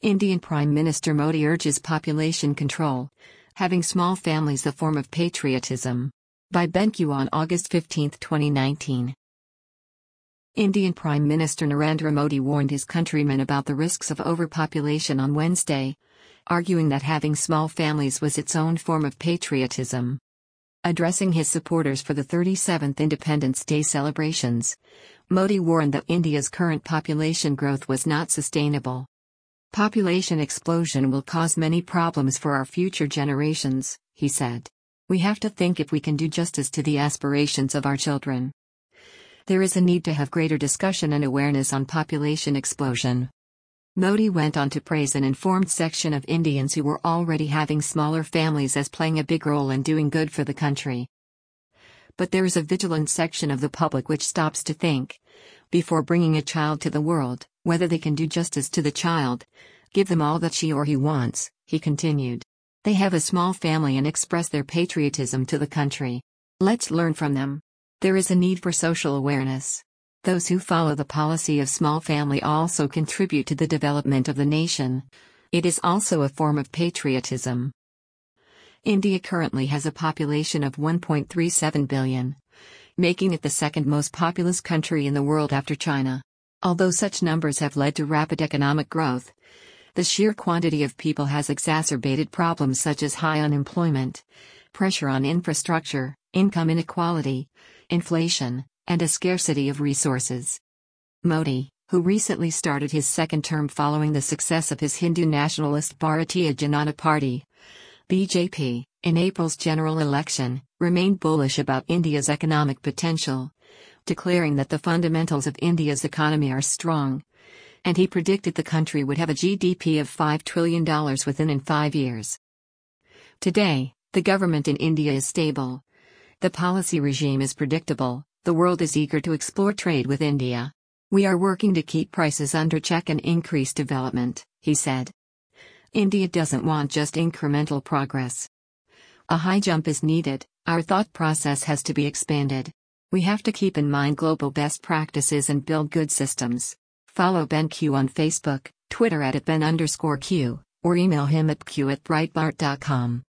Indian Prime Minister Modi urges population control, having small families a form of patriotism. By BenQ on August 15, 2019. Indian Prime Minister Narendra Modi warned his countrymen about the risks of overpopulation on Wednesday, arguing that having small families was its own form of patriotism. Addressing his supporters for the 37th Independence Day celebrations, Modi warned that India's current population growth was not sustainable. Population explosion will cause many problems for our future generations, he said. We have to think if we can do justice to the aspirations of our children. There is a need to have greater discussion and awareness on population explosion. Modi went on to praise an informed section of Indians who were already having smaller families as playing a big role in doing good for the country. But there is a vigilant section of the public which stops to think, before bringing a child to the world, whether they can do justice to the child, give them all that she or he wants, he continued. They have a small family and express their patriotism to the country. Let's learn from them. There is a need for social awareness. Those who follow the policy of small family also contribute to the development of the nation. It is also a form of patriotism. India currently has a population of 1.37 billion, making it the second most populous country in the world after China. Although such numbers have led to rapid economic growth, the sheer quantity of people has exacerbated problems such as high unemployment, pressure on infrastructure, income inequality, inflation, and a scarcity of resources. Modi, who recently started his second term following the success of his Hindu nationalist Bharatiya Janata Party, BJP, in April's general election, remained bullish about India's economic potential, declaring that the fundamentals of India's economy are strong, and he predicted the country would have a GDP of $5 trillion within 5 years. Today, the government in India is stable. The policy regime is predictable. The world is eager to explore trade with India. We are working to keep prices under check and increase development, he said. India doesn't want just incremental progress. A high jump is needed. Our thought process has to be expanded. We have to keep in mind global best practices and build good systems. Follow BenQ on Facebook, Twitter @Ben_Q, or email him at q@breitbart.com.